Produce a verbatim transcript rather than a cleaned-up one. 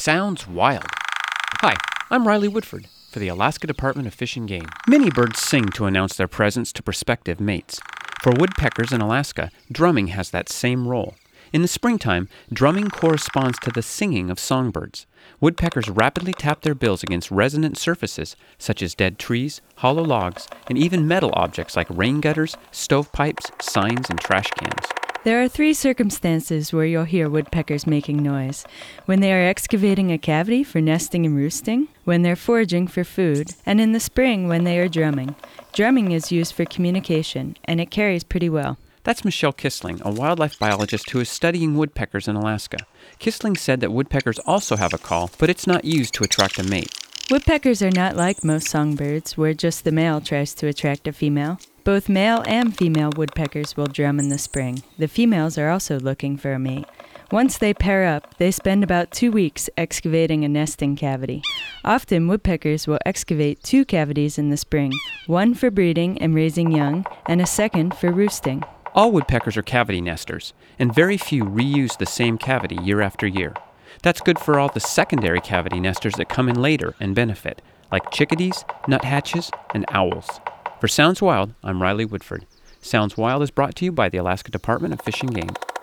Sounds wild. Hi, I'm Riley Woodford for the Alaska Department of Fish and Game. Many birds sing to announce their presence to prospective mates. For woodpeckers in Alaska, drumming has that same role. In the springtime, drumming corresponds to the singing of songbirds. Woodpeckers rapidly tap their bills against resonant surfaces such as dead trees, hollow logs, and even metal objects like rain gutters, stovepipes, signs, and trash cans. There are three circumstances where you'll hear woodpeckers making noise: when they are excavating a cavity for nesting and roosting, when they're foraging for food, and in the spring when they are drumming. Drumming is used for communication, and it carries pretty well. That's Michelle Kissling, a wildlife biologist who is studying woodpeckers in Alaska. Kissling said that woodpeckers also have a call, but it's not used to attract a mate. Woodpeckers are not like most songbirds, where just the male tries to attract a female. Both male and female woodpeckers will drum in the spring. The females are also looking for a mate. Once they pair up, they spend about two weeks excavating a nesting cavity. Often, woodpeckers will excavate two cavities in the spring, one for breeding and raising young, and a second for roosting. All woodpeckers are cavity nesters, and very few reuse the same cavity year after year. That's good for all the secondary cavity nesters that come in later and benefit, like chickadees, nuthatches, and owls. For Sounds Wild, I'm Riley Woodford. Sounds Wild is brought to you by the Alaska Department of Fish and Game.